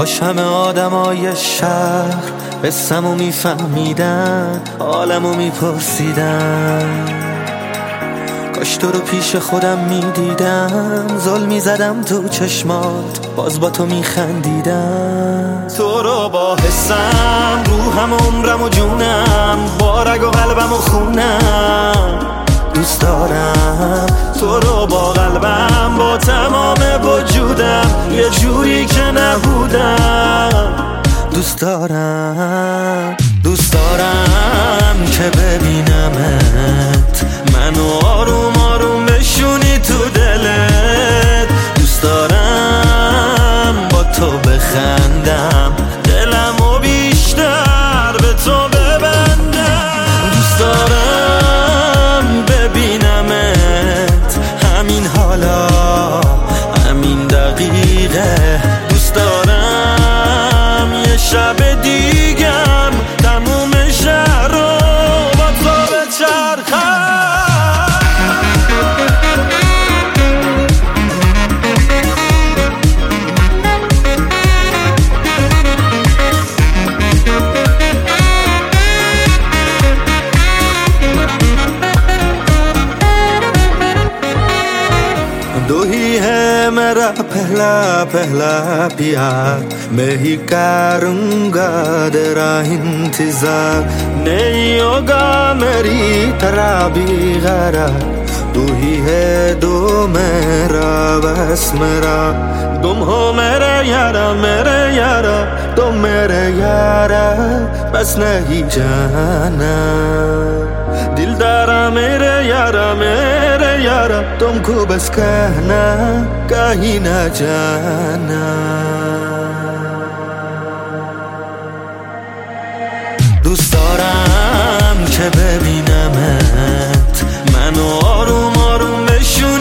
کاش همه آدمای شهر قصه‌مو میفهمیدن، حالمو میپرسیدن. کاش تو رو پیش خودم میدیدم، زل میزدم تو چشمات، باز با تو میخندیدم. تو رو با حسم، روحم، عمرم و جونم، با رگ و قلبم و خونم دوست دارم. تو رو با قلبم، با تمام وجودم، یه جوری که نبودم دوست دارم. دوست دارم که ببینمت، منو آروم آروم بشونی تو دلت. دوست دارم با تو بخندم، دلمو بیشتر به تو ببندم. دوست دارم ببینمت همین حالا، همین دقیقه. دوست دارم یه شب دیگم تموم شهر رو با تو بچرخم. दो ही है मेरा पहला पहला प्यार, मैं ही करूँगा तेरा इंतजार। नहीं होगा मेरी तरह भी गैरार, तू ही है दो मेरा बस मेरा। तुम हो मेरे यारा तुम मेरे यारा, बस नहीं जाना दिलदारा मेरे यारा तुमको बस कहना, कहीं ना जाना। دوست دارم که ببینمت، منو آروم آروم بشونی